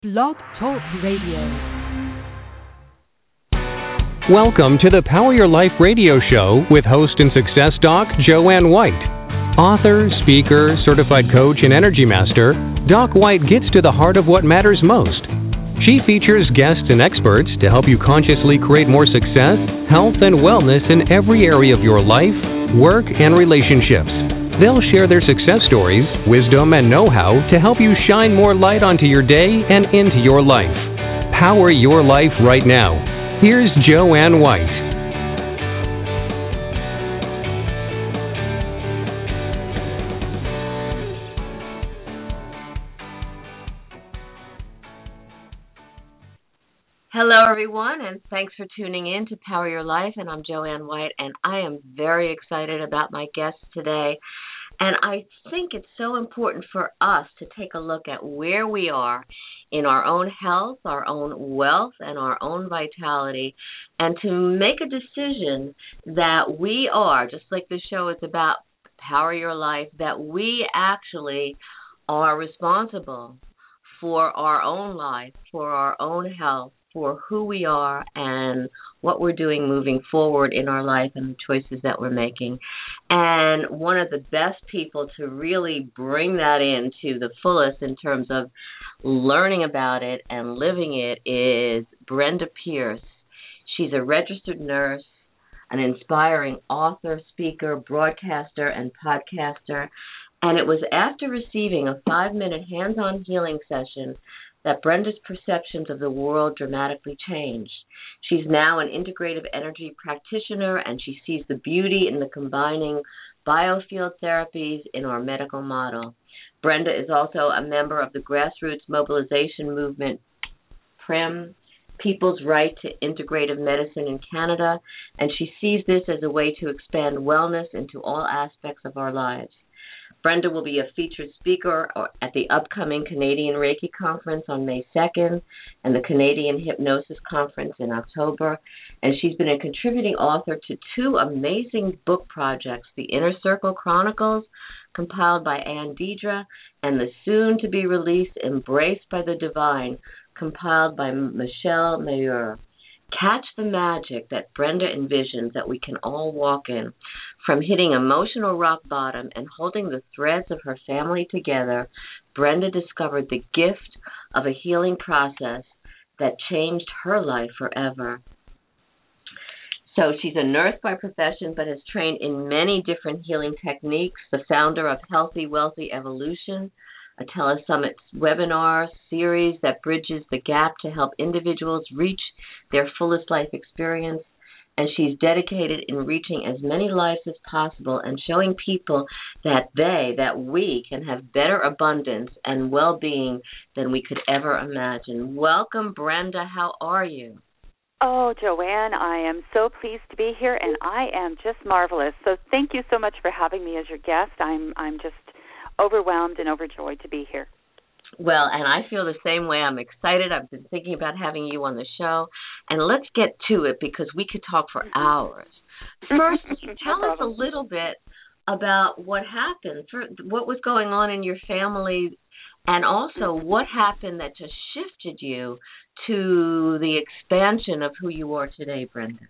Blog Talk Radio. Welcome to the Power Your Life radio show with host and success doc Joanne White. Author, speaker, certified coach, and energy master, Doc White gets to the heart of what matters most. She features guests and experts to help you consciously create more success, health, and wellness in every area of your life, work, and relationships. They'll share their success stories, wisdom, and know-how to help you shine more light onto your day and into your life. Power your life right now. Here's Joanne White. Hello, everyone, and thanks for tuning in to Power Your Life, and I'm Joanne White, and I am very excited about my guest today, and I think it's so important for us to take a look at where we are in our own health, our own wealth, and our own vitality, and to make a decision that we are, just like the show is about Power Your Life, that we actually are responsible for our own life, for our own health, for who we are and what we're doing moving forward in our life and the choices that we're making. And one of the best people to really bring that into the fullest in terms of learning about it and living it is Brenda Pierce. She's a registered nurse, an inspiring author, speaker, broadcaster, and podcaster. And it was after receiving a 5-minute hands-on healing session that Brenda's perceptions of the world dramatically changed. She's now an integrative energy practitioner, and she sees the beauty in the combining biofield therapies in our medical model. Brenda is also a member of the grassroots mobilization movement, PRIM, People's Right to Integrative Medicine in Canada, and she sees this as a way to expand wellness into all aspects of our lives. Brenda will be a featured speaker at the upcoming Canadian Reiki Conference on May 2nd and the Canadian Hypnosis Conference in October. And she's been a contributing author to 2 amazing book projects, The Inner Circle Chronicles, compiled by Anne Deidre, and the soon-to-be-released Embraced by the Divine, compiled by Michelle Mayer. Catch the magic that Brenda envisions that we can all walk in. From hitting emotional rock bottom and holding the threads of her family together, Brenda discovered the gift of a healing process that changed her life forever. So she's a nurse by profession, but has trained in many different healing techniques, the founder of Healthy, Wealthy Evolution, a Telesummit webinar series that bridges the gap to help individuals reach their fullest life experience. And she's dedicated in reaching as many lives as possible and showing people that we can have better abundance and well-being than we could ever imagine. Welcome, Brenda. How are you? Oh, Joanne, I am so pleased to be here, and I am just marvelous. So thank you so much for having me as your guest. I'm just overwhelmed and overjoyed to be here. Well, and I feel the same way. I'm excited. I've been thinking about having you on the show. And let's get to it because we could talk for hours. First, tell us a little bit about what happened, what was going on in your family, and also what happened that just shifted you to the expansion of who you are today, Brenda.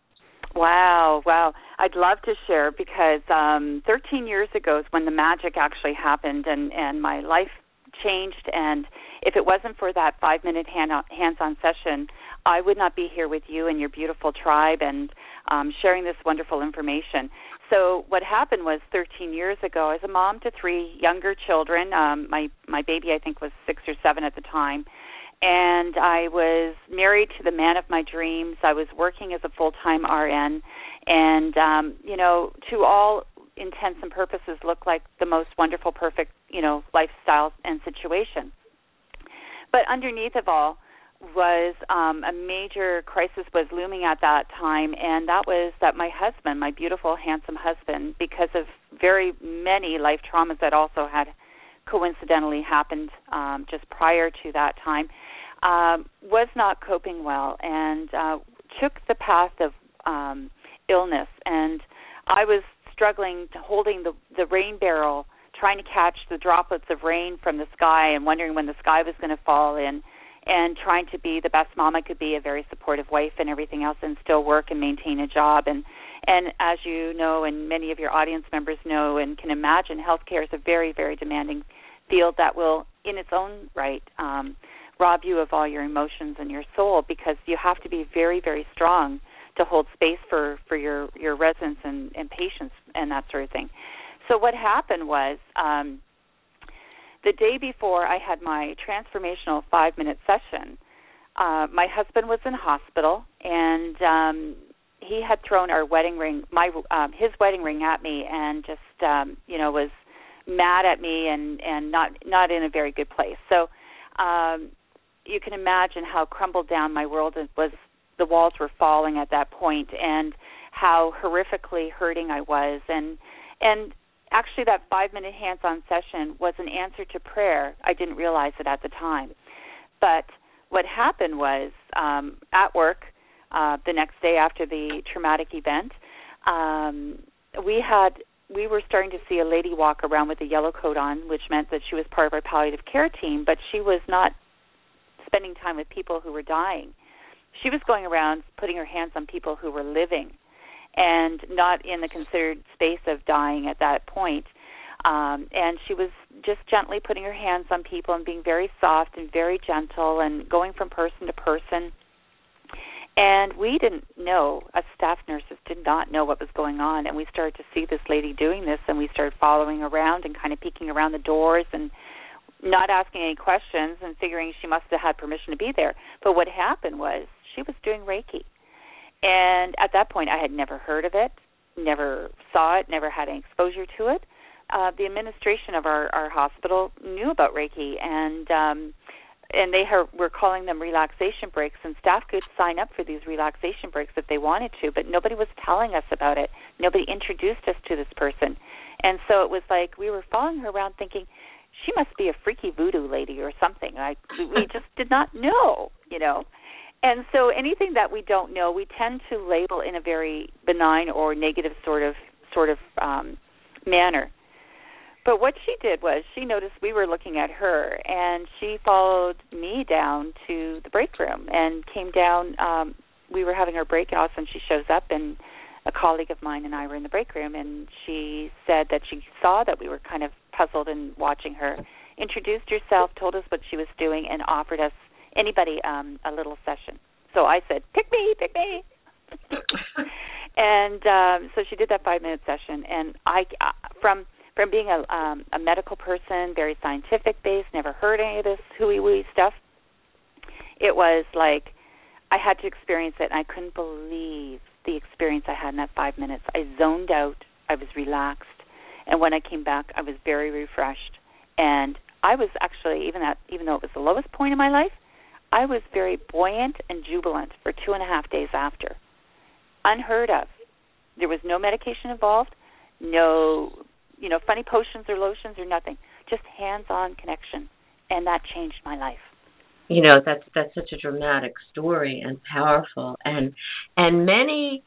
Wow. I'd love to share because 13 years ago is when the magic actually happened and my life changed, and if it wasn't for that 5-minute hands-on session, I would not be here with you and your beautiful tribe and sharing this wonderful information. So what happened was 13 years ago, as a mom to 3 younger children, my baby I think was 6 or 7 at the time, and I was married to the man of my dreams. I was working as a full-time RN, and to all intents and purposes looked like the most wonderful, perfect, lifestyle and situation. But underneath of all was a major crisis was looming at that time, and that was that my husband, my beautiful, handsome husband, because of very many life traumas that also had coincidentally happened just prior to that time, was not coping well and took the path of illness. And I was struggling to holding the rain barrel, trying to catch the droplets of rain from the sky and wondering when the sky was going to fall in. and trying to be the best mom I could be, a very supportive wife and everything else, and still work and maintain a job. And as you know, and many of your audience members know and can imagine, healthcare is a very, very demanding field that will, in its own right, rob you of all your emotions and your soul, because you have to be very, very strong to hold space for your residents and patients and that sort of thing. So what happened was, the day before I had my transformational 5-minute session, my husband was in hospital, and he had thrown our wedding ring, his wedding ring, at me, and just was mad at me and not in a very good place. So you can imagine how crumbled down my world was. The walls were falling at that point, and how horrifically hurting I was, and actually, that 5-minute hands-on session was an answer to prayer. I didn't realize it at the time. But what happened was, at work, the next day after the traumatic event, we were starting to see a lady walk around with a yellow coat on, which meant that she was part of our palliative care team, but she was not spending time with people who were dying. She was going around putting her hands on people who were living, and not in the considered space of dying at that point. And she was just gently putting her hands on people and being very soft and very gentle and going from person to person. And we didn't know, as staff nurses did not know what was going on, and we started to see this lady doing this, and we started following around and kind of peeking around the doors and not asking any questions and figuring she must have had permission to be there. But what happened was she was doing Reiki. And at that point, I had never heard of it, never saw it, never had any exposure to it. The administration of our hospital knew about Reiki, and they were calling them relaxation breaks, and staff could sign up for these relaxation breaks if they wanted to, but nobody was telling us about it. Nobody introduced us to this person. And so it was like we were following her around thinking, she must be a freaky voodoo lady or something. We just did not know, And so anything that we don't know, we tend to label in a very benign or negative sort of manner. But what she did was she noticed we were looking at her, and she followed me down to the break room and came down. We were having our break, and all of a sudden she shows up, and a colleague of mine and I were in the break room, and she said that she saw that we were kind of puzzled and watching her, introduced herself, told us what she was doing, and offered us anybody a little session. So I said, pick me. And so she did that 5-minute session, and I, from being a medical person, very scientific based, never heard any of this hooey-wooey stuff, it was like I had to experience it, and I couldn't believe the experience I had in that 5 minutes. I zoned out, I was relaxed, and when I came back, I was very refreshed. And I was actually, even though it was the lowest point in my life, I was very buoyant and jubilant for 2.5 days after. Unheard of. There was no medication involved, no, funny potions or lotions or nothing. Just hands-on connection, and that changed my life. That's such a dramatic story and powerful, and many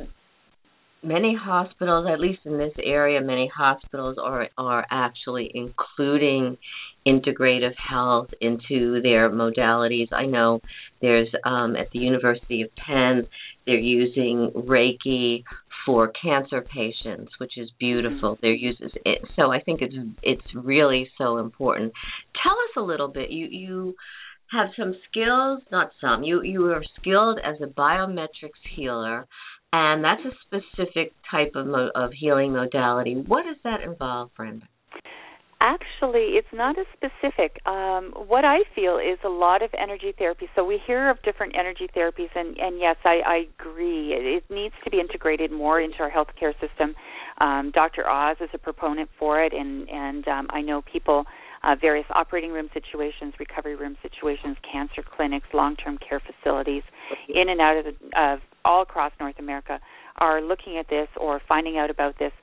hospitals, at least in this area, many hospitals are actually including integrative health into their modalities. I know there's at the University of Penn, they're using Reiki for cancer patients, which is beautiful. They're using it, so I think it's really so important. Tell us a little bit. You have some skills, not some. You are skilled as a biometrics healer, and that's a specific type of healing modality. What does that involve, Brenda? Actually, it's not as specific. What I feel is a lot of energy therapy. So we hear of different energy therapies, and yes, I agree. It needs to be integrated more into our healthcare system. Dr. Oz is a proponent for it, and I know people, various operating room situations, recovery room situations, cancer clinics, long-term care facilities, in and out of all across North America are looking at this or finding out about this.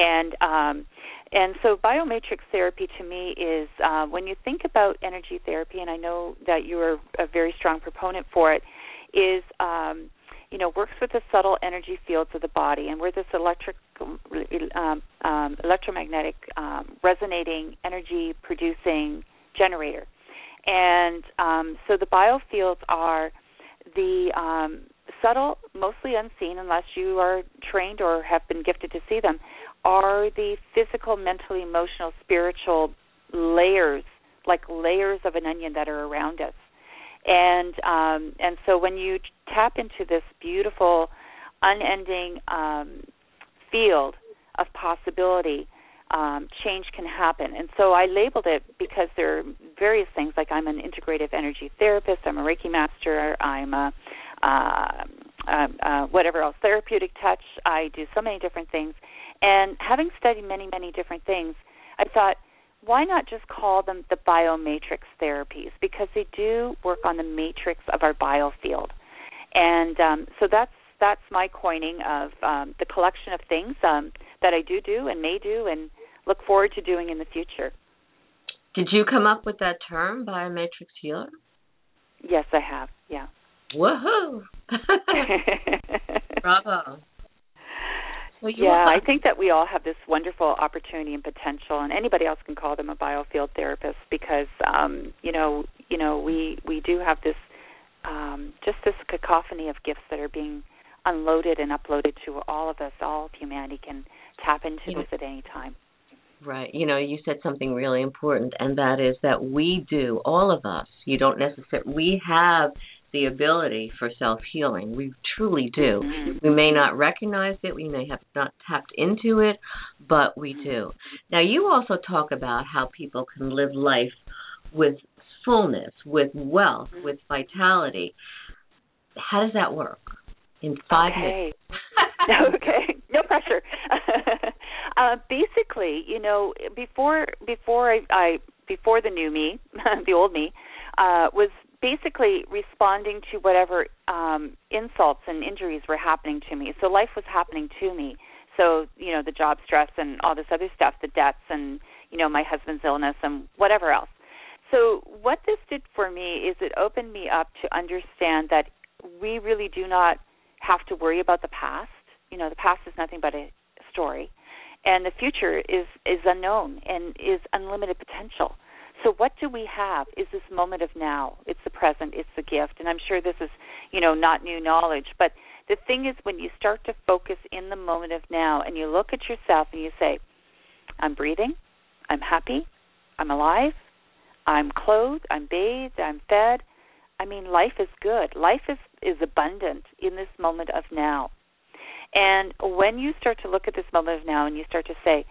And so biomatrix therapy to me is, when you think about energy therapy, and I know that you are a very strong proponent for it, is, works with the subtle energy fields of the body, and we're this electromagnetic resonating energy producing generator. And so the biofields are the subtle, mostly unseen unless you are trained or have been gifted to see them, are the physical, mental, emotional, spiritual layers, like layers of an onion that are around us. And so when you tap into this beautiful, unending field of possibility, change can happen. And so I labeled it because there are various things, like I'm an integrative energy therapist, I'm a Reiki master, I'm a whatever else, therapeutic touch. I do so many different things. And having studied many, many different things, I thought, why not just call them the biomatrix therapies? Because they do work on the matrix of our biofield. And so that's my coining of the collection of things that I do and may do and look forward to doing in the future. Did you come up with that term, biomatrix healer? Yes, I have, yeah. Woohoo! Bravo. Well, yeah, I think that we all have this wonderful opportunity and potential, and anybody else can call them a biofield therapist because, we do have this, just this cacophony of gifts that are being unloaded and uploaded to all of us. All of humanity can tap into this at any time. Right. You said something really important, and that is that we do, all of us, we have the ability for self-healing. We truly do. Mm-hmm. We may not recognize it. We may have not tapped into it, but we do. Now, you also talk about how people can live life with fullness, with wealth, with vitality. How does that work? In 5 minutes. Okay. No pressure. Basically, before the new me, the old me, was basically responding to whatever insults and injuries were happening to me. So life was happening to me. So, the job stress and all this other stuff, the debts and, my husband's illness and whatever else. So what this did for me is it opened me up to understand that we really do not have to worry about the past. The past is nothing but a story. And the future is unknown and is unlimited potential. So what do we have is this moment of now. It's the present. It's the gift. And I'm sure this is, not new knowledge. But the thing is, when you start to focus in the moment of now and you look at yourself and you say, I'm breathing, I'm happy, I'm alive, I'm clothed, I'm bathed, I'm fed. I mean, life is good. Life is abundant in this moment of now. And when you start to look at this moment of now and you start to say,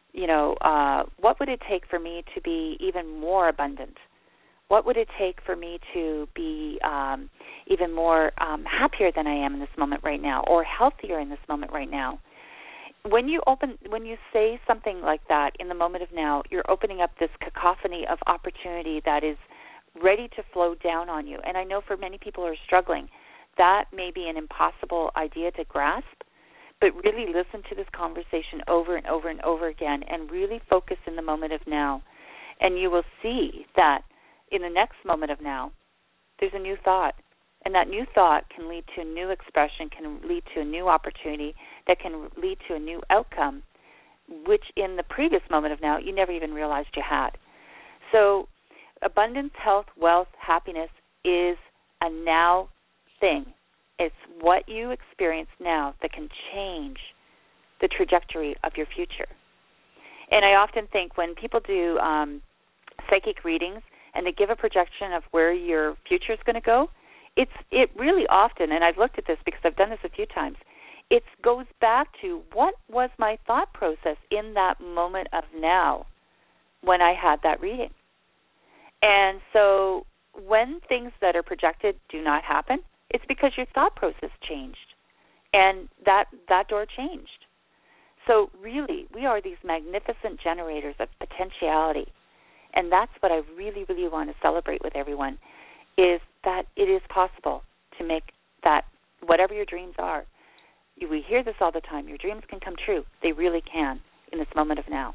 what would it take for me to be even more abundant? What would it take for me to be even more happier than I am in this moment right now, or healthier in this moment right now? When you say something like that in the moment of now, you're opening up this cacophony of opportunity that is ready to flow down on you. And I know for many people who are struggling, that may be an impossible idea to grasp, but really listen to this conversation over and over and over again and really focus in the moment of now. And you will see that in the next moment of now, there's a new thought. And that new thought can lead to a new expression, can lead to a new opportunity, that can lead to a new outcome, which in the previous moment of now, you never even realized you had. So abundance, health, wealth, happiness is a now thing. It's what you experience now that can change the trajectory of your future. And I often think when people do psychic readings and they give a projection of where your future is going to go, it really often, and I've looked at this because I've done this a few times, it goes back to what was my thought process in that moment of now when I had that reading. And so when things that are projected do not happen, it's because your thought process changed, and that door changed. So really, we are these magnificent generators of potentiality, and that's what I really, really want to celebrate with everyone, is that it is possible to make that, whatever your dreams are. We hear this all the time. Your dreams can come true. They really can in this moment of now.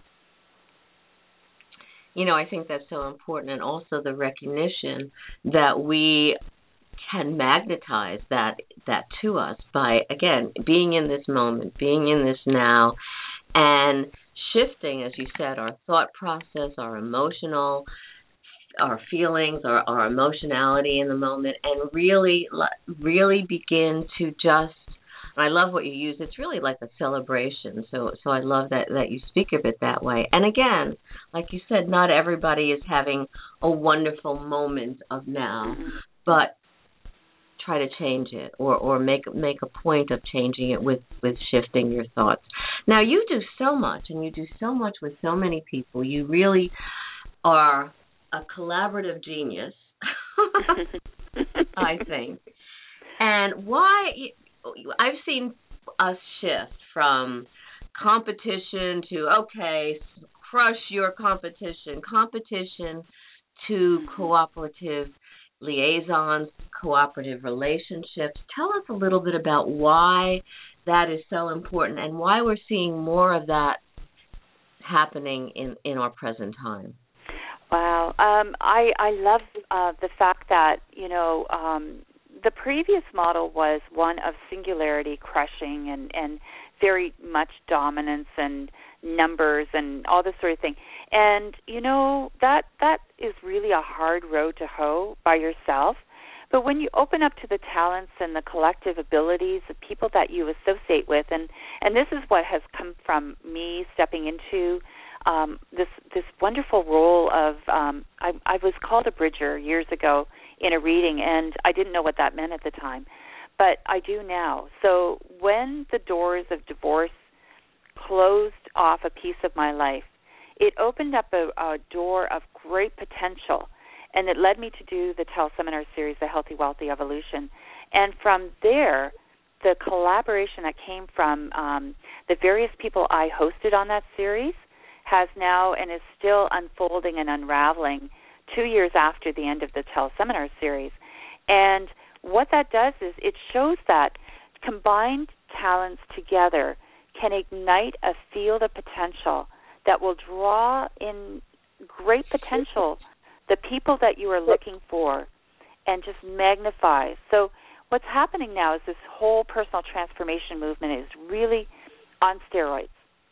I think that's so important, and also the recognition that we can magnetize that to us by, again, being in this moment, being in this now, and shifting, as you said, our thought process, our emotional our feelings, our emotionality in the moment, and really begin to just. And I love what you use. It's really like a celebration. So I love that you speak of it that way. And again, like you said, not everybody is having a wonderful moment of now, but try to change it or make a point of changing it with shifting your thoughts. Now, you do so much, and you do so much with so many people. You really are a collaborative genius, I think. And why I've seen us shift from competition to, okay, crush your competition to cooperative liaisons, cooperative relationships. Tell us a little bit about why that is so important and why we're seeing more of that happening in our present time. Wow. I love the fact that, the previous model was one of singularity crushing and very much dominance and numbers and all this sort of thing. And, that is really a hard road to hoe by yourself. But when you open up to the talents and the collective abilities of people that you associate with, and this is what has come from me stepping into this wonderful role of, I was called a bridger years ago in a reading, and I didn't know what that meant at the time, but I do now. So when the doors of divorce closed off a piece of my life, it opened up a door of great potential, and it led me to do the teleseminar series, The Healthy, Wealthy Evolution. And from there, the collaboration that came from the various people I hosted on that series has now and is still unfolding and unraveling 2 years after the end of the teleseminar series. And what that does is it shows that combined talents together can ignite a field of potential that will draw in great potential the people that you are looking for and just magnify. So what's happening now is this whole personal transformation movement is really on steroids.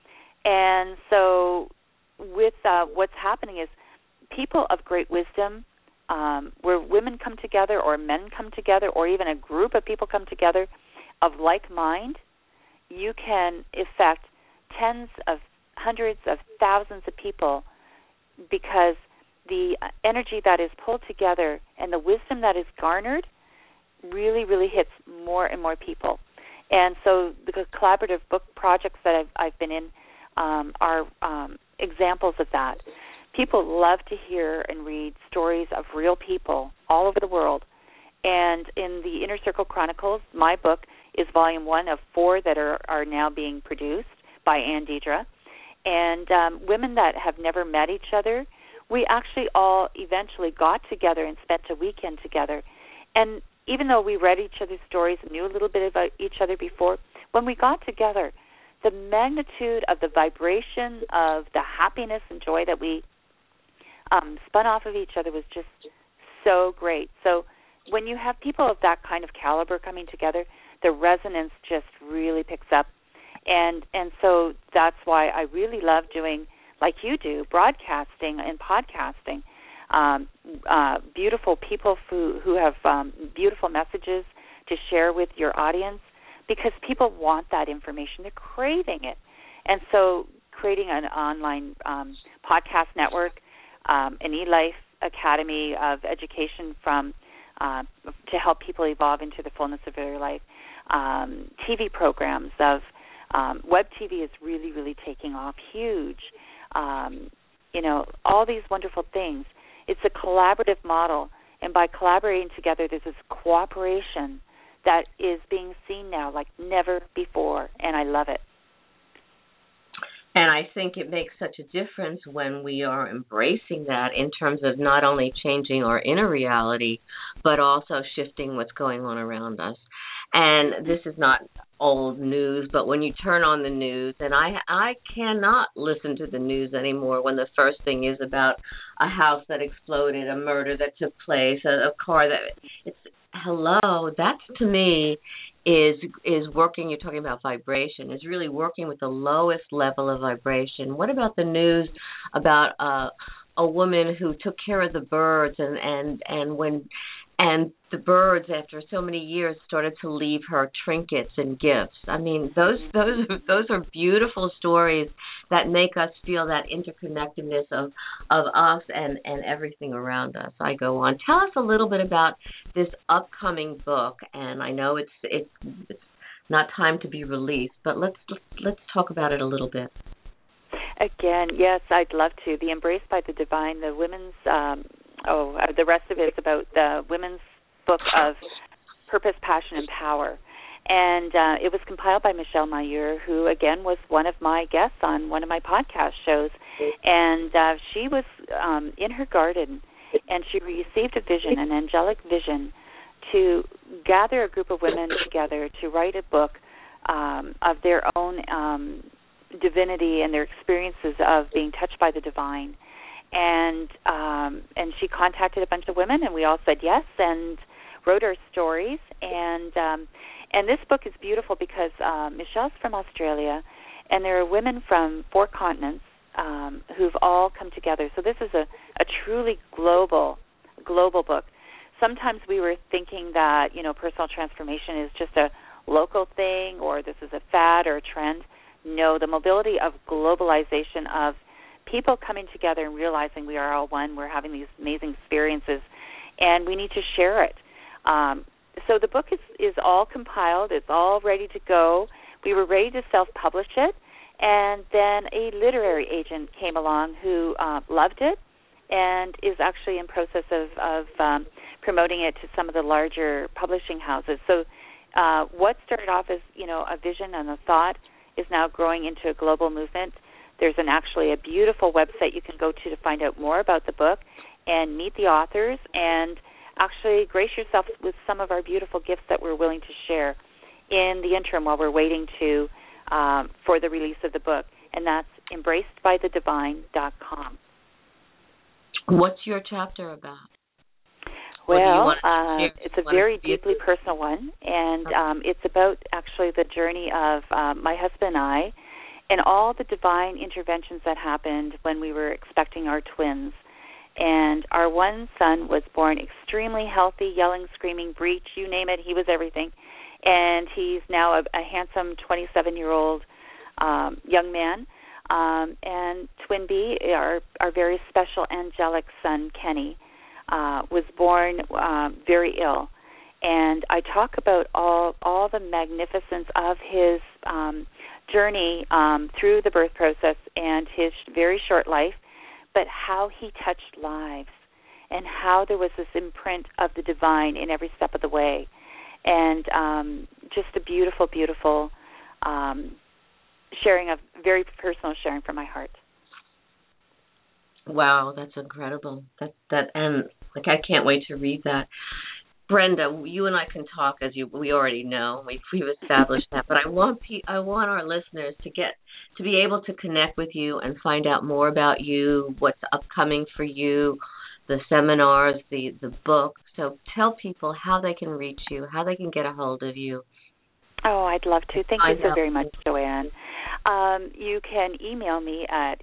And so with what's happening is people of great wisdom, where women come together or men come together or even a group of people come together of like mind, you can affect tens of hundreds of thousands of people because the energy that is pulled together and the wisdom that is garnered really, really hits more and more people. And so the collaborative book projects that I've been in are examples of that. People love to hear and read stories of real people all over the world. And in the Inner Circle Chronicles, my book is volume 1 of 4 that are now being produced by Ann Deidre. And women that have never met each other, we actually all eventually got together and spent a weekend together. And even though we read each other's stories and knew a little bit about each other before, when we got together, the magnitude of the vibration of the happiness and joy that we spun off of each other was just so great. So when you have people of that kind of caliber coming together, the resonance just really picks up. And so that's why I really love doing, like you do, broadcasting and podcasting. Beautiful people who have beautiful messages to share with your audience, because people want that information. They're craving it. And so creating an online podcast network, an eLife Academy of education to help people evolve into the fullness of their life, TV programs of web TV is really, really taking off huge. All these wonderful things. It's a collaborative model, and by collaborating together, there's this cooperation that is being seen now like never before, and I love it. And I think it makes such a difference when we are embracing that in terms of not only changing our inner reality, but also shifting what's going on around us. And this is not old news, but when you turn on the news, and I cannot listen to the news anymore when the first thing is about a house that exploded, a murder that took place, a car that, that to me is working. You're talking about vibration, is really working with the lowest level of vibration. What about the news about a woman who took care of the birds, and the birds, after so many years, started to leave her trinkets and gifts. I mean, those are beautiful stories that make us feel that interconnectedness of us and everything around us. I go on. Tell us a little bit about this upcoming book, and I know it's not time to be released, but let's talk about it a little bit. Again, yes, I'd love to. The Embraced by the Divine, the women's, the rest of it is about the women's book of purpose, passion, and power. And it was compiled by Michelle Mayur, who, again, was one of my guests on one of my podcast shows. And she was in her garden, and she received a vision, an angelic vision, to gather a group of women together to write a book of their own divinity and their experiences of being touched by the divine. And she contacted a bunch of women, and we all said yes and wrote our stories. And this book is beautiful because Michelle's from Australia, and there are women from 4 continents who've all come together. So this is a truly global book. Sometimes we were thinking that, personal transformation is just a local thing, or this is a fad or a trend. No, the mobility of globalization, of people coming together and realizing we are all one, we're having these amazing experiences, and we need to share it. So the book is all compiled. It's all ready to go. We were ready to self-publish it, and then a literary agent came along who loved it and is actually in process of promoting it to some of the larger publishing houses. So what started off as, a vision and a thought is now growing into a global movement. There's actually a beautiful website you can go to find out more about the book and meet the authors and actually grace yourself with some of our beautiful gifts that we're willing to share in the interim while we're waiting for the release of the book. And that's embracedbythedivine.com. What's your chapter about? Well, it's a very deeply personal one, and it's about actually the journey of my husband and I and all the divine interventions that happened when we were expecting our twins. And our one son was born extremely healthy, yelling, screaming, breech, you name it, he was everything. And he's now a handsome 27-year-old young man. And twin B, our very special angelic son, Kenny, was born very ill. And I talk about all the magnificence of his journey through the birth process and his very short life, but how he touched lives and how there was this imprint of the divine in every step of the way. And just a beautiful, beautiful sharing, of very personal sharing from my heart. Wow, that's incredible. And I can't wait to read that. Brenda, you and I can talk, as we already know. We've established that. But I want our listeners to be able to connect with you and find out more about you, what's upcoming for you, the seminars, the book. So tell people how they can reach you, how they can get a hold of you. Oh, I'd love to. Thank you so very much, Joanne. You can email me at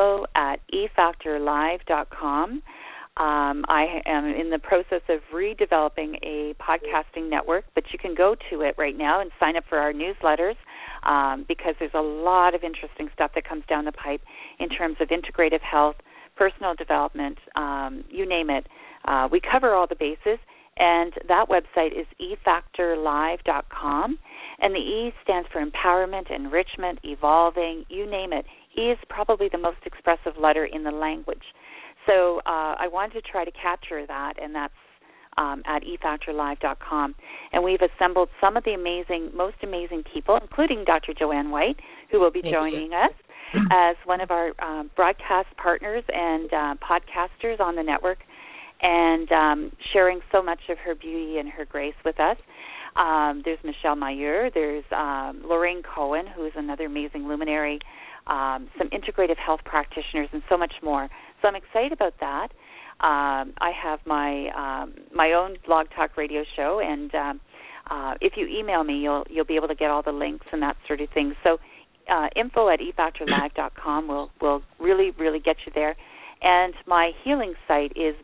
info@efactorlive.com. I am in the process of redeveloping a podcasting network, but you can go to it right now and sign up for our newsletters because there's a lot of interesting stuff that comes down the pipe in terms of integrative health, personal development, you name it. We cover all the bases, and that website is efactorlive.com, and the E stands for empowerment, enrichment, evolving, you name it. E is probably the most expressive letter in the language. So I wanted to try to capture that, and that's at efactorlive.com. And we've assembled some of the most amazing people, including Dr. Joanne White, who will be joining us as one of our broadcast partners and podcasters on the network, and sharing so much of her beauty and her grace with us. There's Michelle Mayur. There's Lorraine Cohen, who is another amazing luminary, some integrative health practitioners, and so much more. So I'm excited about that. I have my own blog talk radio show, and if you email me, you'll be able to get all the links and that sort of thing. So info@efactorlive.com will really, really get you there. And my healing site is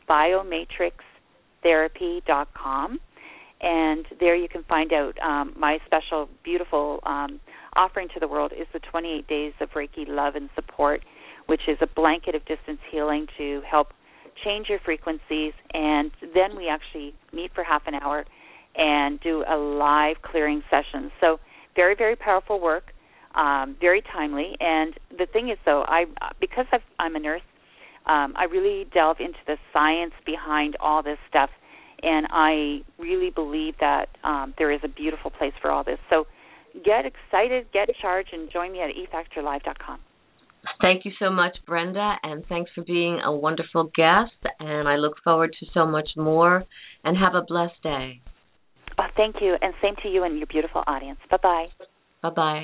biomatrixtherapy.com. And there you can find out my special, beautiful offering to the world is the 28 Days of Reiki Love and Support, which is a blanket of distance healing to help change your frequencies. And then we actually meet for half an hour and do a live clearing session. So very, very powerful work, very timely. And the thing is, though, because I'm a nurse, I really delve into the science behind all this stuff, and I really believe that there is a beautiful place for all this. So get excited, get charged, and join me at efactorlive.com. Thank you so much, Brenda, and thanks for being a wonderful guest, and I look forward to so much more, and have a blessed day. Oh, thank you, and same to you and your beautiful audience. Bye-bye. Bye-bye.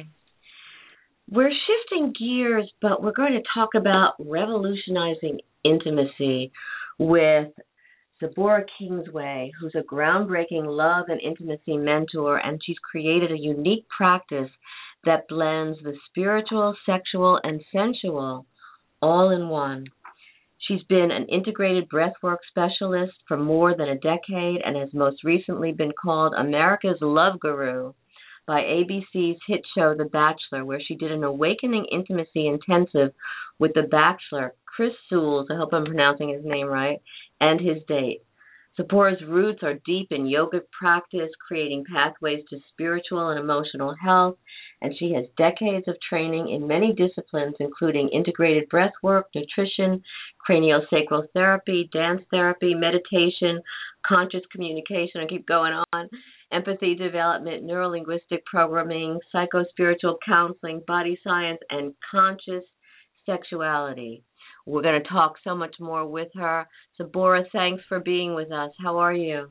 We're shifting gears, but we're going to talk about revolutionizing intimacy with Sabora Kingsway, who's a groundbreaking love and intimacy mentor, and she's created a unique practice that blends the spiritual, sexual, and sensual all in one. She's been an integrated breathwork specialist for more than a decade and has most recently been called America's Love Guru by ABC's hit show The Bachelor, where she did an awakening intimacy intensive with The Bachelor, Chris Soules, I hope I'm pronouncing his name right, and his date. Sapora's roots are deep in yogic practice, creating pathways to spiritual and emotional health, and she has decades of training in many disciplines, including integrated breath work, nutrition, craniosacral therapy, dance therapy, meditation, conscious communication, I keep going on, empathy development, neurolinguistic programming, psychospiritual counseling, body science, and conscious sexuality. We're going to talk so much more with her. Sabora, thanks for being with us. How are you?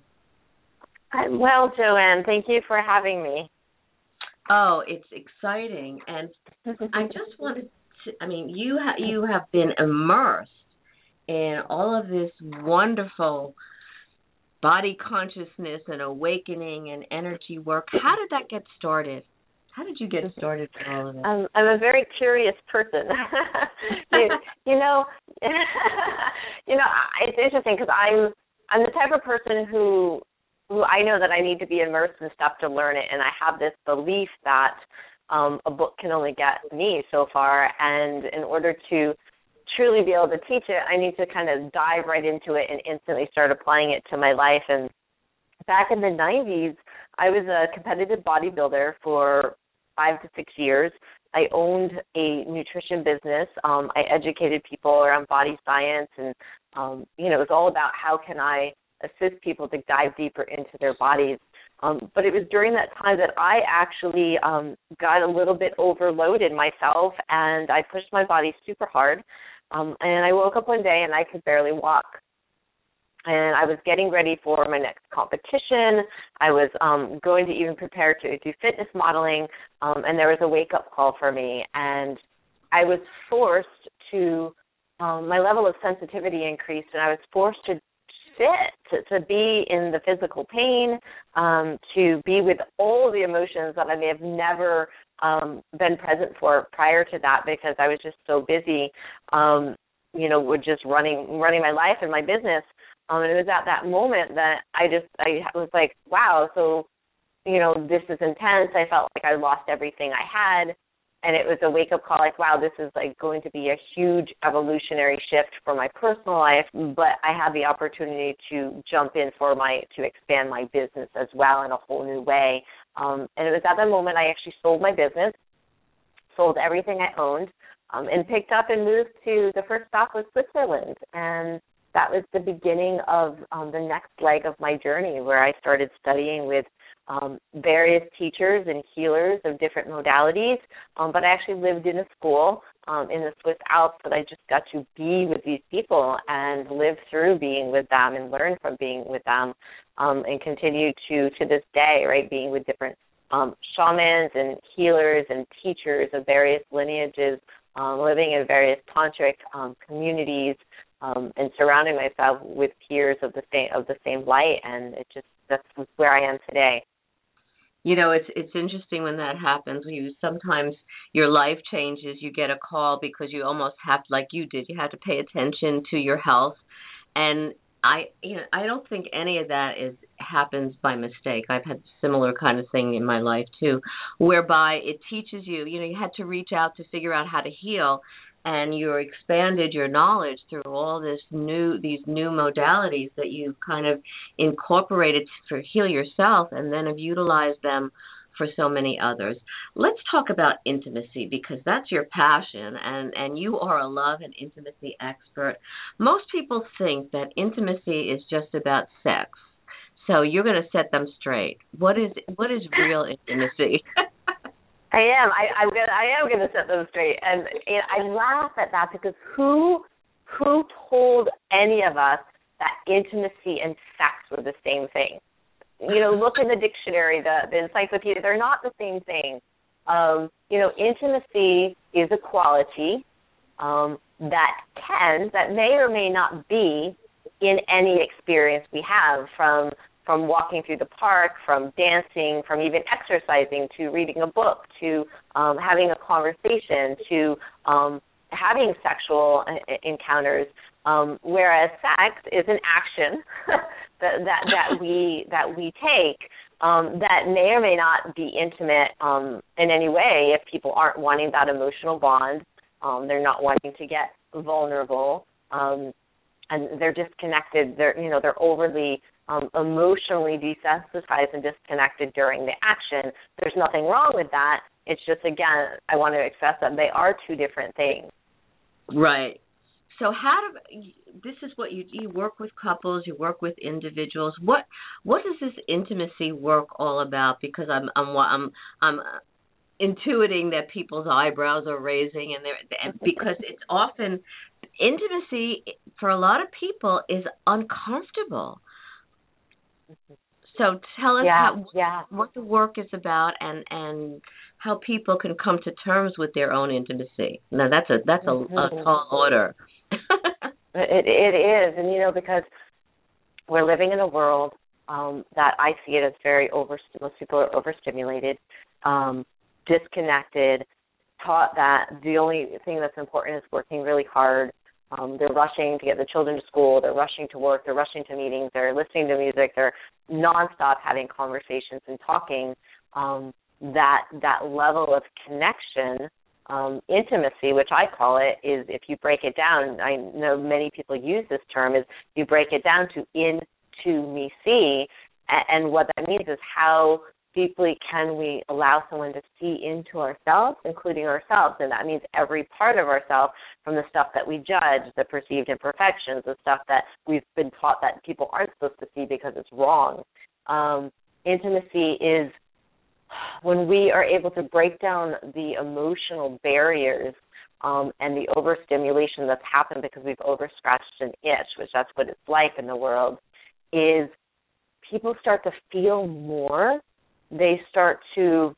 I'm well, Joanne. Thank you for having me. Oh, it's exciting. And I just wanted to, you have been immersed in all of this wonderful body consciousness and awakening and energy work. How did that get started? How did you get started with all of this? I'm a very curious person. you know, it's interesting because I'm the type of person who I know that I need to be immersed in stuff to learn it, and I have this belief that a book can only get me so far, and in order to truly be able to teach it, I need to kind of dive right into it and instantly start applying it to my life. And back in the 90s, I was a competitive bodybuilder for 5 to 6 years. I owned a nutrition business. I educated people around body science, and it was all about how can I assist people to dive deeper into their bodies. But it was during that time that I actually got a little bit overloaded myself, and I pushed my body super hard. And I woke up one day and I could barely walk. And I was getting ready for my next competition. I was going to even prepare to do fitness modeling, and there was a wake-up call for me. And I was forced to, my level of sensitivity increased, and I was forced to sit, to be in the physical pain, to be with all the emotions that I may have never been present for prior to that, because I was just so busy, with just running my life and my business. And it was at that moment that I was like, wow, so, this is intense. I felt like I lost everything I had. And it was a wake-up call, like, wow, this is like going to be a huge evolutionary shift for my personal life, but I had the opportunity to jump in to expand my business as well in a whole new way. And it was at that moment I actually sold my business, sold everything I owned, and picked up and moved to, the first stop was Switzerland. And that was the beginning of the next leg of my journey, where I started studying with various teachers and healers of different modalities, but I actually lived in a school in the Swiss Alps that I just got to be with these people and live through being with them and learn from being with them, and continue to this day, right, being with different shamans and healers and teachers of various lineages, living in various tantric communities, and surrounding myself with peers of the same light, and that's where I am today. You know, it's interesting when that happens. Sometimes your life changes. You get a call because you almost have, like you did, you have to pay attention to your health. And I don't think any of that happens by mistake. I've had a similar kind of thing in my life too, whereby it teaches you. You know, you had to reach out to figure out how to heal, and you expanded your knowledge through all these new modalities that you kind of incorporated to heal yourself, and then have utilized them for so many others. Let's talk about intimacy, because that's your passion, and you are a love and intimacy expert. Most people think that intimacy is just about sex, so you're going to set them straight. What is real intimacy? I am going to set them straight, and I laugh at that because who told any of us that intimacy and sex were the same thing? You know, look in the dictionary, the encyclopedia. They're not the same thing. You know, intimacy is a quality that may or may not be in any experience we have, from walking through the park, from dancing, from even exercising, to reading a book, to having a conversation, to having sexual encounters. Whereas sex is an action that we take that may or may not be intimate in any way if people aren't wanting that emotional bond. They're not wanting to get vulnerable, and they're disconnected. They're overly emotionally desensitized and disconnected during the action. There's nothing wrong with that. It's just, again, I want to express that they are two different things. Right. So this is what you work with couples, you work with individuals. What is this intimacy work all about? Because I'm intuiting that people's eyebrows are raising, and because it's often intimacy for a lot of people is uncomfortable. So tell us what the work is about, and how people can come to terms with their own intimacy. Now that's a tall order. It is, and because we're living in a world that I see it as most people are overstimulated, disconnected, taught that the only thing that's important is working really hard. They're rushing to get the children to school, they're rushing to work, they're rushing to meetings, they're listening to music, they're nonstop having conversations and talking. That level of connection, intimacy, which I call it, is, if you break it down, I know many people use this term, is you break it down to in-to-me-see, and what that means is how deeply can we allow someone to see into ourselves, including ourselves, and that means every part of ourselves, from the stuff that we judge, the perceived imperfections, the stuff that we've been taught that people aren't supposed to see because it's wrong. Intimacy is when we are able to break down the emotional barriers and the overstimulation that's happened because we've overscratched an itch, which that's what it's like in the world, is people start to feel more. They start to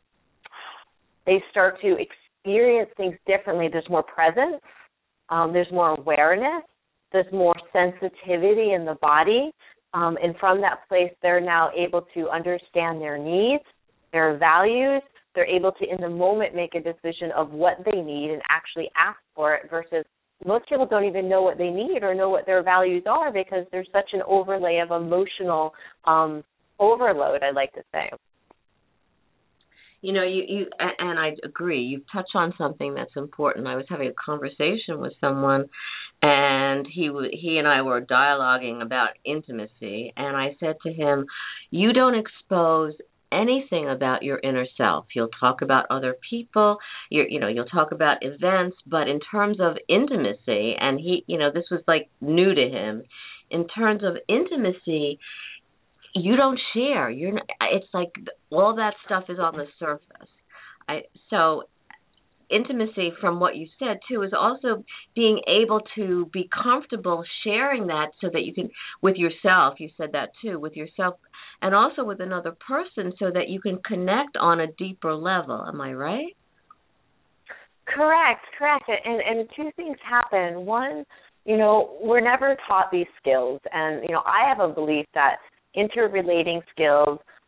experience things differently. There's more presence. There's more awareness. There's more sensitivity in the body. And from that place, they're now able to understand their needs, their values. They're able to, in the moment, make a decision of what they need and actually ask for it, versus most people don't even know what they need or know what their values are, because there's such an overlay of emotional overload, I like to say. You and I agree. You've touched on something that's important. I was having a conversation with someone, and he and I were dialoguing about intimacy, and I said to him, you don't expose anything about your inner self. You'll talk about other people, you'll talk about events, but in terms of intimacy, and he, this was like new to him, in terms of intimacy, you don't share. It's like all that stuff is on the surface. So intimacy, from what you said too, is also being able to be comfortable sharing that, so that you can, with yourself, you said that too, with yourself, and also with another person, so that you can connect on a deeper level. Am I right? Correct. And two things happen. One, we're never taught these skills, and I have a belief that interrelating skills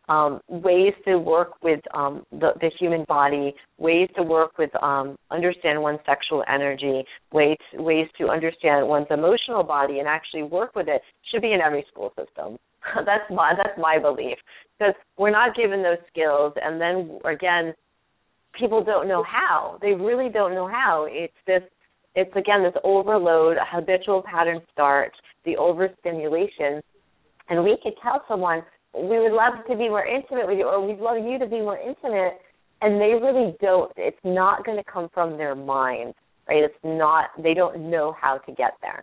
ways to work with the human body, ways to work with understand one's sexual energy, ways to understand one's emotional body and actually work with it should be in every school system. That's my belief, because we're not given those skills, and then again, people don't know how. They really don't know how. It's again this overload, a habitual pattern start, the overstimulation, and we could tell someone, we would love to be more intimate with you, or we'd love you to be more intimate, and they really don't. It's not going to come from their mind, right? It's not. They don't know how to get there.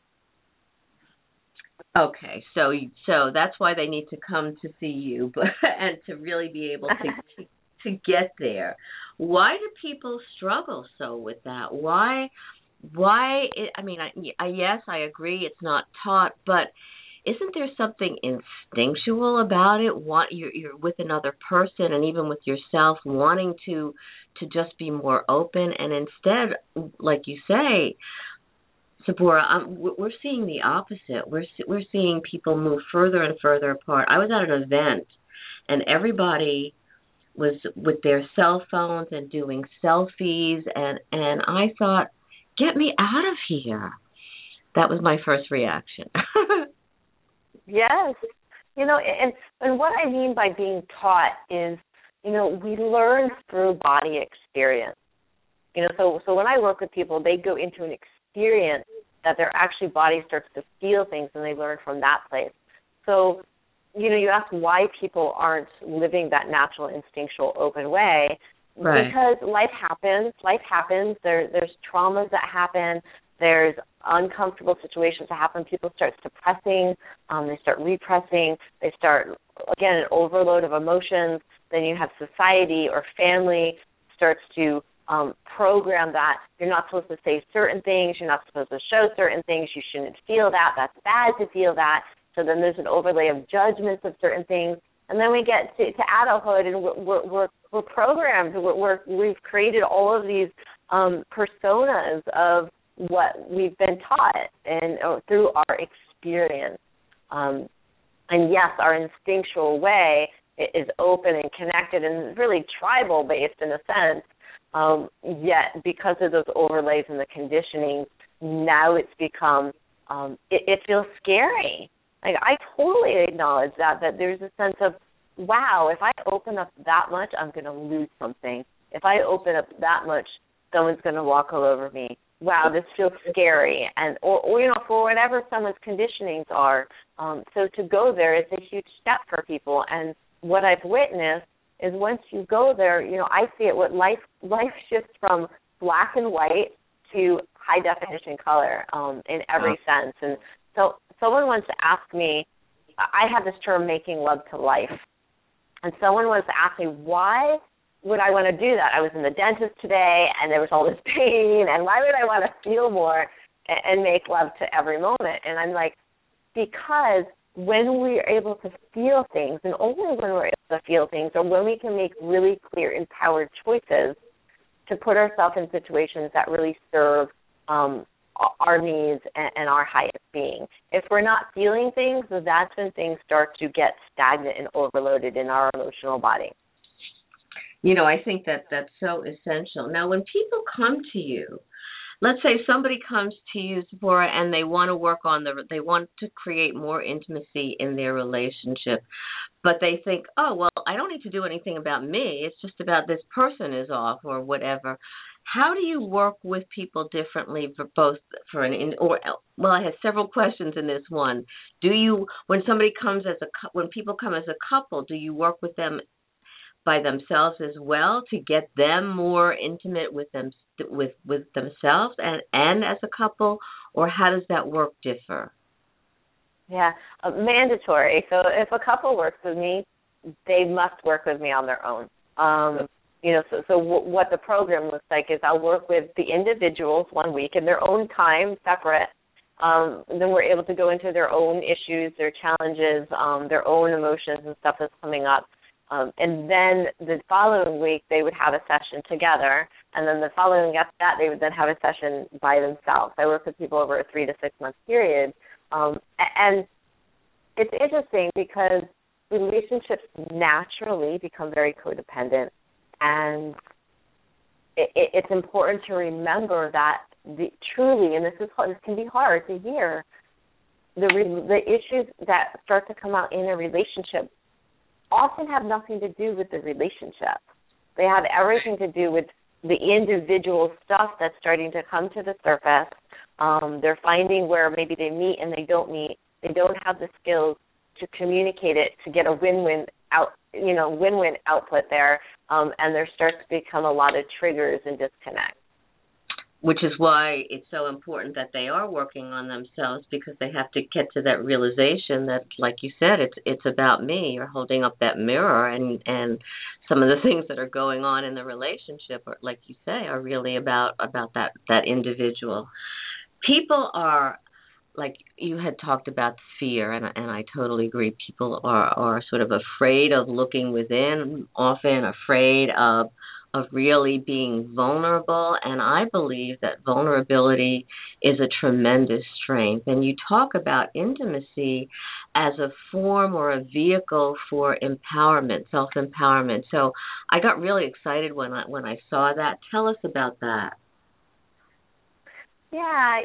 Okay, so that's why they need to come to see you, and to really be able to get there. Why do people struggle so with that? Why? I mean, yes, I agree. It's not taught, but isn't there something instinctual about it? You're with another person, and even with yourself, wanting to just be more open, and instead, like you say, Zipporah, we're seeing the opposite. We're seeing people move further and further apart. I was at an event, and everybody was with their cell phones and doing selfies, and I thought, get me out of here. That was my first reaction. Yes. And what I mean by being taught is, we learn through body experience. So when I work with people, they go into an experience that their actually body starts to feel things, and they learn from that place. So, you ask why people aren't living that natural, instinctual, open way. Right. Because life happens. There's traumas that happen. There's uncomfortable situations that happen. People start suppressing. They start repressing. They start, again, an overload of emotions. Then you have society or family starts to program that you're not supposed to say certain things. You're not supposed to show certain things. You shouldn't feel that. That's bad to feel that. So then there's an overlay of judgments of certain things. And then we get to adulthood, and we're programmed. We've created all of these personas of what we've been taught and through our experience. And yes, our instinctual way is open and connected and really tribal-based in a sense. Yet because of those overlays and the conditioning, now it's become, it feels scary. Like, I totally acknowledge that there's a sense of, wow, if I open up that much, I'm going to lose something. If I open up that much, someone's going to walk all over me. Wow, this feels scary. And or for whatever someone's conditionings are. So to go there is a huge step for people. And what I've witnessed is once you go there, I see it, what life shifts from black and white to high definition color in every sense. And so someone wants to ask me, I have this term, making love to life. And someone wants to ask me, why would I want to do that? I was in the dentist today, and there was all this pain, and why would I want to feel more and make love to every moment? And I'm like, because when we're able to feel things, and only when we're able to feel things, or when we can make really clear, empowered choices to put ourselves in situations that really serve our needs and our highest being. If we're not feeling things, that's when things start to get stagnant and overloaded in our emotional body. I think that's so essential. Now, when people come to you, let's say somebody comes to you, Zipporah, and they want to work on they want to create more intimacy in their relationship, but they think, oh, well, I don't need to do anything about me. It's just about this person is off or whatever. How do you work with people differently I have several questions in this one. When people come as a couple, do you work with them by themselves as well to get them more intimate with themselves and as a couple, or how does that work differ? Yeah, mandatory. So if a couple works with me, they must work with me on their own. So what the program looks like is I'll work with the individuals 1 week in their own time, separate. Then we're able to go into their own issues, their challenges, their own emotions and stuff that's coming up. And then the following week they would have a session together, and then the following after that they would then have a session by themselves. I work with people over a 3 to 6 month period, and it's interesting because relationships naturally become very codependent, and it's important to remember that truly, and this can be hard to hear, the issues that start to come out in a relationship often have nothing to do with the relationship. They have everything to do with the individual stuff that's starting to come to the surface. They're finding where maybe they meet and they don't meet. They don't have the skills to communicate it to get a win-win output there, and there starts to become a lot of triggers and disconnect. Which is why it's so important that they are working on themselves, because they have to get to that realization that, like you said, it's about me. You're holding up that mirror, and some of the things that are going on in the relationship, or, like you say, are really about that individual. People are, like you had talked about, fear, and I totally agree. People are sort of afraid of looking within, often afraid of really being vulnerable, and I believe that vulnerability is a tremendous strength. And you talk about intimacy as a form or a vehicle for empowerment, self-empowerment. So I got really excited when I saw that. Tell us about that. Yeah,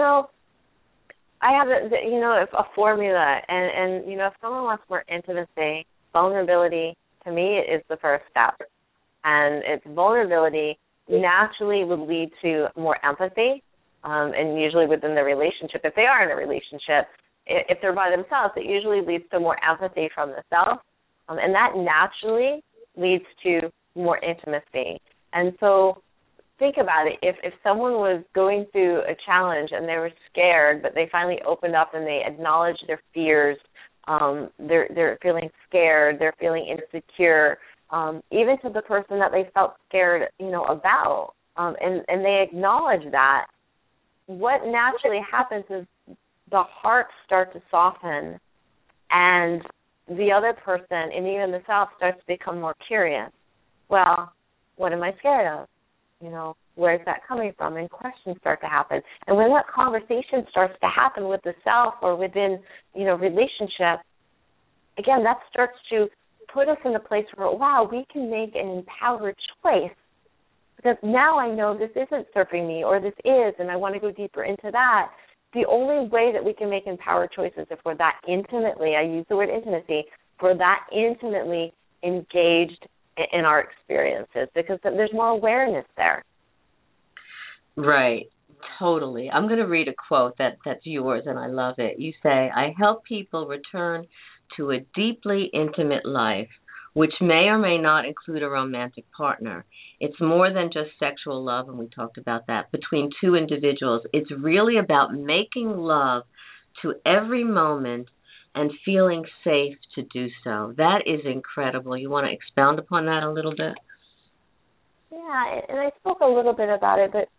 I have a formula, and if someone wants more intimacy, vulnerability to me is the first step. And its vulnerability naturally would lead to more empathy, and usually within the relationship, if they are in a relationship, if they're by themselves, it usually leads to more empathy from the self, and that naturally leads to more intimacy. And so think about it. If someone was going through a challenge and they were scared, but they finally opened up and they acknowledged their fears, they're feeling scared, they're feeling insecure, even to the person that they felt scared, about, and they acknowledge that, what naturally happens is the heart starts to soften, and the other person and even the self starts to become more curious. Well, what am I scared of? Where is that coming from? And questions start to happen. And when that conversation starts to happen with the self or within, relationship, again, that starts to put us in a place where, wow, we can make an empowered choice, because now I know this isn't serving me, or this is, and I want to go deeper into that. The only way that we can make empowered choices if we're that intimately, I use the word intimacy, if we're that intimately engaged in our experiences, because there's more awareness there. Right. Totally. I'm going to read a quote that's yours, and I love it. You say, I help people return to a deeply intimate life, which may or may not include a romantic partner. It's more than just sexual love, and we talked about that, between two individuals. It's really about making love to every moment and feeling safe to do so. That is incredible. You want to expound upon that a little bit? Yeah, and I spoke a little bit about it, but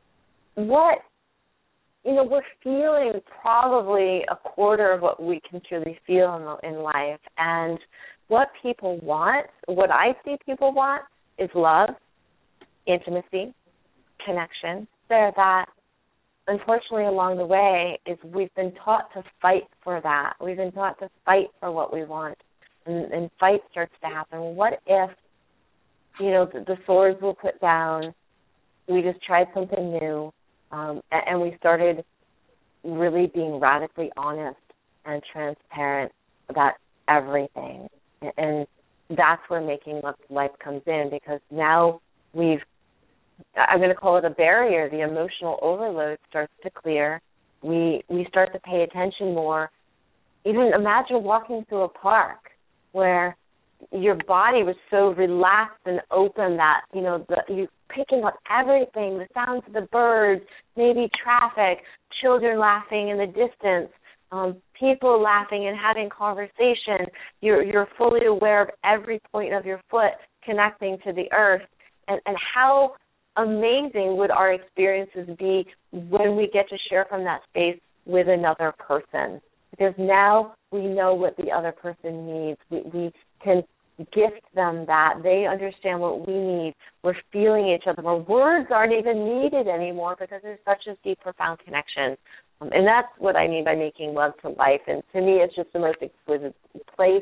we're feeling probably a quarter of what we can truly feel in life. And what people want, what I see people want, is love, intimacy, connection. That, unfortunately, along the way, is we've been taught to fight for that. We've been taught to fight for what we want, and fight starts to happen. What if, the swords were put down, we just tried something new, and we started really being radically honest and transparent about everything. And that's where making life comes in, because now I'm going to call it a barrier. The emotional overload starts to clear. We start to pay attention more. Even imagine walking through a park where your body was so relaxed and open that, you picking up everything, the sounds of the birds, maybe traffic, children laughing in the distance, people laughing and having conversation. You're fully aware of every point of your foot connecting to the earth. And how amazing would our experiences be when we get to share from that space with another person? Because now we know what the other person needs. We can gift them that. They understand what we need. We're feeling each other. Our words aren't even needed anymore, because there's such a deep, profound connection. And that's what I mean by making love to life. And to me, it's just the most exquisite place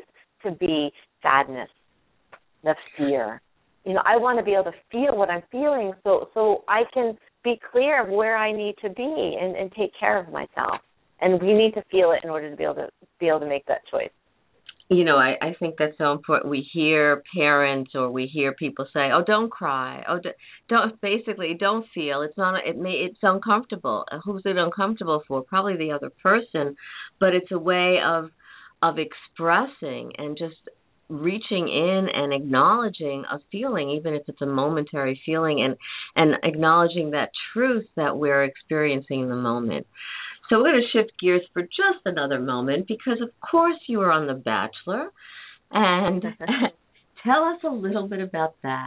to be sadness, the fear. I want to be able to feel what I'm feeling so I can be clear of where I need to be and take care of myself. And we need to feel it in order to be able to make that choice. I think that's so important. We hear parents or we hear people say, "Oh, don't cry. Oh, don't feel. It's uncomfortable." Who's it uncomfortable for? Probably the other person, but it's a way of expressing and just reaching in and acknowledging a feeling, even if it's a momentary feeling, and acknowledging that truth that we're experiencing in the moment. So we're going to shift gears for just another moment because, of course, you were on The Bachelor. And tell us a little bit about that.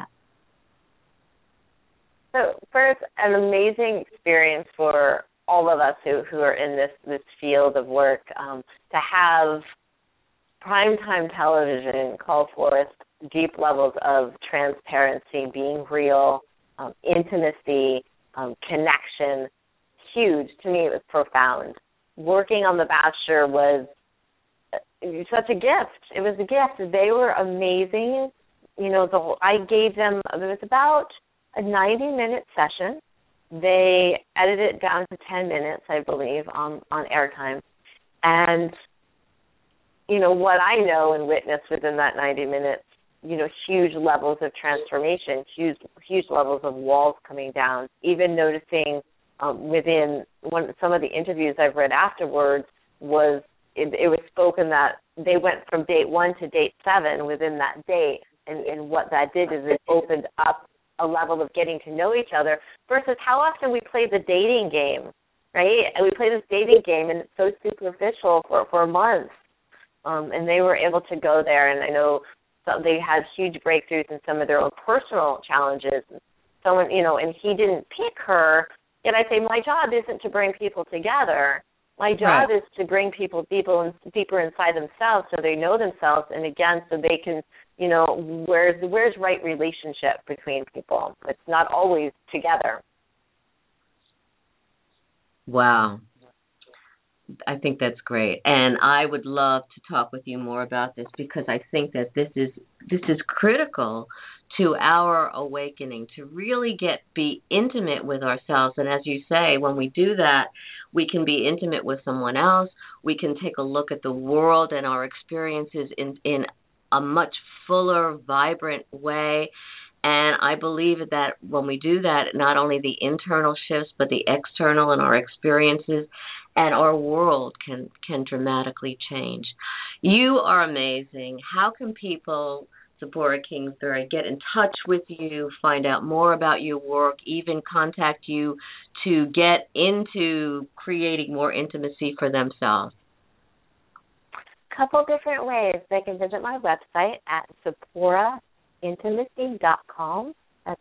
So first, an amazing experience for all of us who are in this field of work to have primetime television call forth deep levels of transparency, being real, intimacy, connection. Huge. To me, it was profound. Working on The Bachelor was such a gift. It was a gift. They were amazing. I gave them, it was about a 90-minute session. They edited it down to 10 minutes, I believe, on airtime. And, what I know and witnessed within that 90 minutes, huge levels of transformation, huge levels of walls coming down, even noticing within some of the interviews I've read afterwards was it was spoken that they went from date 1 to date 7 within that date, and what that did is it opened up a level of getting to know each other versus how often we play the dating game, right? And we play this dating game, and it's so superficial for months, and they were able to go there, and I know they had huge breakthroughs in some of their own personal challenges. Someone, and he didn't pick her. Yet I say my job isn't to bring people together. My job is to bring people deeper inside themselves so they know themselves, and again, so they can, where's right relationship between people. It's not always together. Wow. I think that's great. And I would love to talk with you more about this because I think that this is critical to our awakening, to really be intimate with ourselves. And as you say, when we do that, we can be intimate with someone else. We can take a look at the world and our experiences in a much fuller, vibrant way. And I believe that when we do that, not only the internal shifts, but the external and our experiences and our world can dramatically change. You are amazing. How can people, Zipporah Kingsbury, get in touch with you, find out more about your work, even contact you to get into creating more intimacy for themselves? A couple different ways. They can visit my website at ZipporahIntimacy.com. That's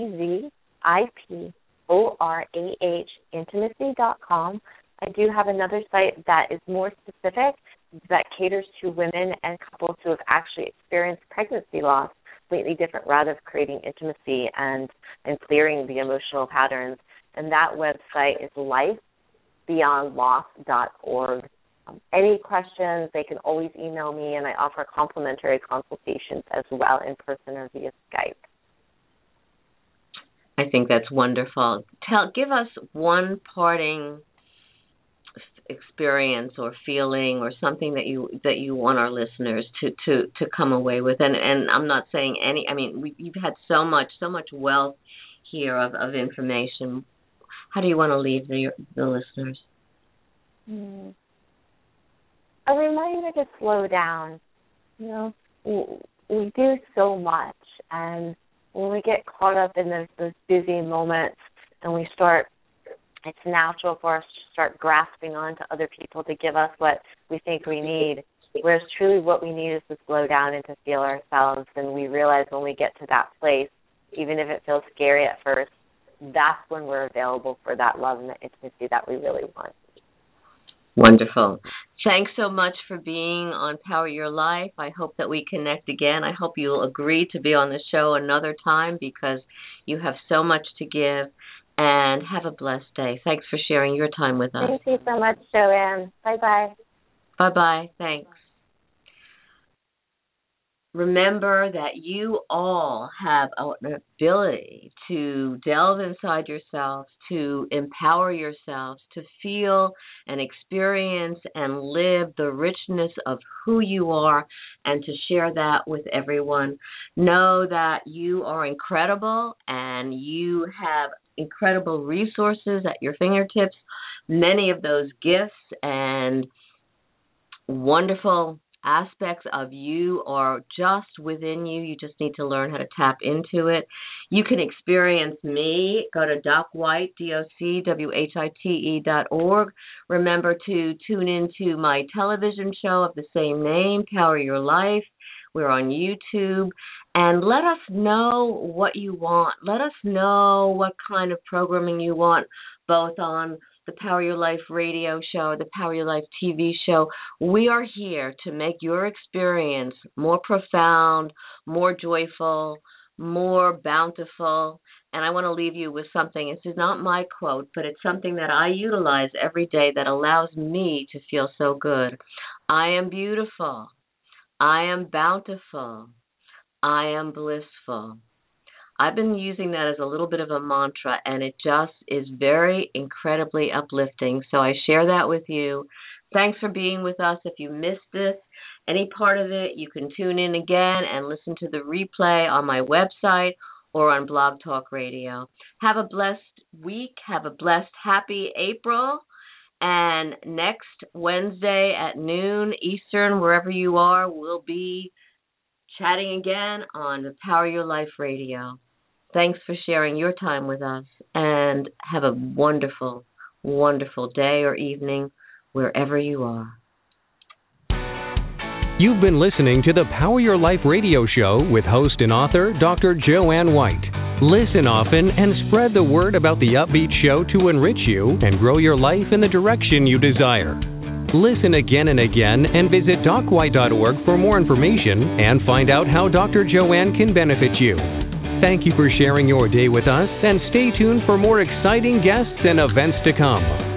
TZIPORAH intimacy.com. I do have another site that is more specific, that caters to women and couples who have actually experienced pregnancy loss, completely different route of creating intimacy and clearing the emotional patterns. And that website is lifebeyondloss.org. Any questions, they can always email me, and I offer complimentary consultations as well in person or via Skype. I think that's wonderful. Give us one parting experience or feeling or something that you want our listeners to come away with. And I'm not saying you've had so much wealth here of information. How do you want to leave the listeners? A reminder to slow down. We do so much, and when we get caught up in those busy moments and it's natural for us to start grasping on to other people to give us what we think we need, whereas truly what we need is to slow down and to feel ourselves. And we realize when we get to that place, even if it feels scary at first, that's when we're available for that love and the intimacy that we really want. Wonderful. Thanks so much for being on Power Your Life. I hope that we connect again. I hope you'll agree to be on the show another time because you have so much to give. And have a blessed day. Thanks for sharing your time with us. Thank you so much, Joanne. Bye-bye. Bye-bye. Thanks. remember that you all have an ability to delve inside yourselves, to empower yourselves, to feel and experience and live the richness of who you are, and to share that with everyone. Know that you are incredible and you have incredible resources at your fingertips. Many of those gifts and wonderful aspects of you are just within you. You just need to learn how to tap into it. You can experience me. Go to DocWhite, DocWhite.org. Remember to tune into my television show of the same name, Power Your Life. We're on YouTube. And let us know what you want. Let us know what kind of programming you want, both on the Power Your Life radio show, the Power Your Life TV show. We are here to make your experience more profound, more joyful, more bountiful. And I want to leave you with something. This is not my quote, but it's something that I utilize every day that allows me to feel so good. I am beautiful. I am bountiful. I am blissful. I've been using that as a little bit of a mantra, and it just is very incredibly uplifting. So I share that with you. Thanks for being with us. If you missed this, any part of it, you can tune in again and listen to the replay on my website or on Blog Talk Radio. Have a blessed week. Have a blessed, happy April. And next Wednesday at noon Eastern, wherever you are, we'll be chatting again on the Power Your Life Radio. Thanks for sharing your time with us, and have a wonderful, wonderful day or evening wherever you are. You've been listening to the Power Your Life Radio Show with host and author Dr. Joanne White. Listen often and spread the word about the upbeat show to enrich you and grow your life in the direction you desire. Listen again and again and visit DocWhite.org for more information and find out how Dr. Joanne can benefit you. Thank you for sharing your day with us, and stay tuned for more exciting guests and events to come.